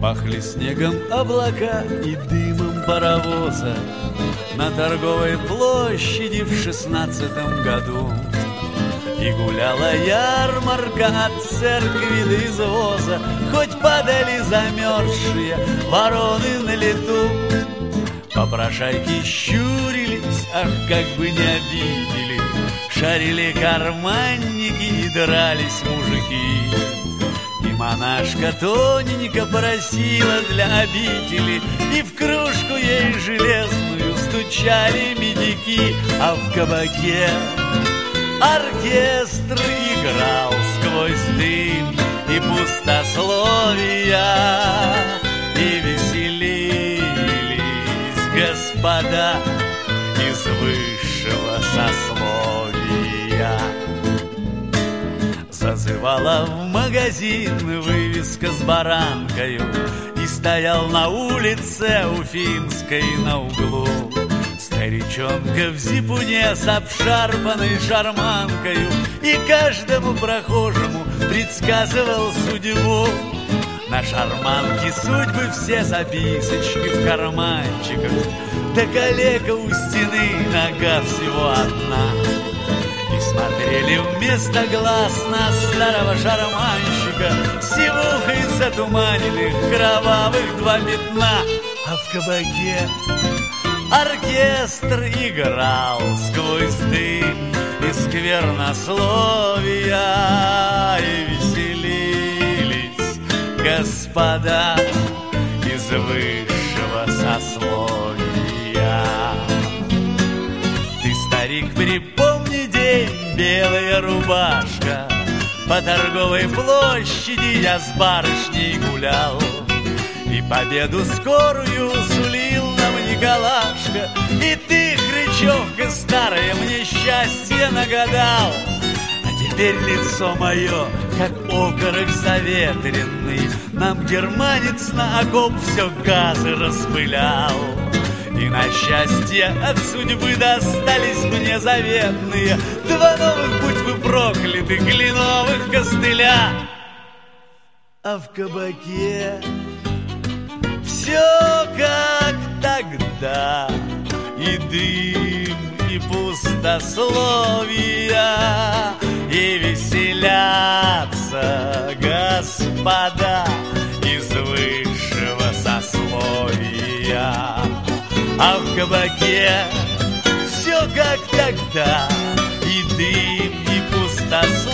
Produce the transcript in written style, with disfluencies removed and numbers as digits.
Пахли снегом облака и дымом паровоза на торговой площади в 16-м году. И гуляла ярмарка от церкви до извоза, хоть падали замерзшие вороны на лету. Попрошайки щурились, ах, как бы не обидели, шарили карманники и дрались мужики. И монашка тоненько просила для обители, и в кружку ей железную стучали медики. А в кабаке оркестр играл сквозь дым и пустословия, и веселились господа из высшего сословия. Зазывала в магазин вывеска с баранкою, и стоял на улице Уфимской на углу старичонка в зипуне с обшарпанной шарманкою, и каждому прохожему предсказывал судьбу. На шарманке судьбы все записочки в карманчиках, да калека у стены, нога всего одна. И смотрели вместо глаз на старого шарманщика, сивухой затуманенных кровавых два пятна. А в кабаке оркестр играл сквозь дым и сквернословия, и веселились господа из высшего сословия. Ты, старик, припомни день, белая рубашка, по торговой площади я с барышней гулял, и победу скорую сулил нам Николашка, и ты, хрычевка старая, мне счастье нагадал. А теперь лицо мое, как окорок заветренный, нам германец на окоп все газы распылял. И на счастье от судьбы достались мне заветные два новых, будь вы прокляты, кленовых костыля. А в кабаке все как тогда, и дым, и пустословия, и веселятся господа из высшего сословия. А в кабаке все как тогда, и дым, и пустословия,